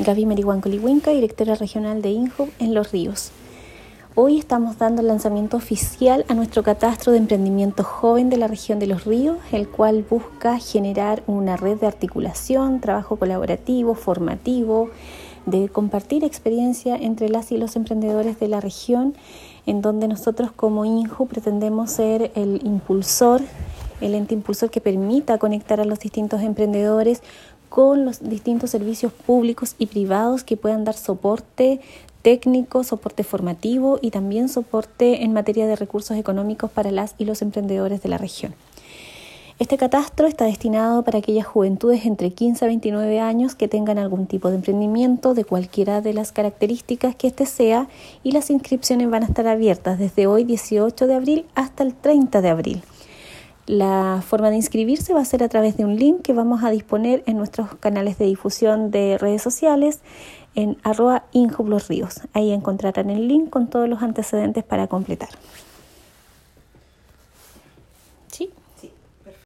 Gaby Merihuancolihuinca, directora regional de INJUB en Los Ríos. Hoy estamos dando el lanzamiento oficial a nuestro catastro de emprendimiento joven de la región de Los Ríos, el cual busca generar una red de articulación, trabajo colaborativo, formativo, de compartir experiencia entre las y los emprendedores de la región, en donde nosotros como INJUB pretendemos ser el ente impulsor que permita conectar a los distintos emprendedores con los distintos servicios públicos y privados que puedan dar soporte técnico, soporte formativo y también soporte en materia de recursos económicos para las y los emprendedores de la región. Este catastro está destinado para aquellas juventudes entre 15 a 29 años que tengan algún tipo de emprendimiento de cualquiera de las características que éste sea, y las inscripciones van a estar abiertas desde hoy 18 de abril hasta el 30 de abril. La forma de inscribirse va a ser a través de un link que vamos a disponer en nuestros canales de difusión de redes sociales en @INJUB Los Ríos. Ahí encontrarán el link con todos los antecedentes para completar.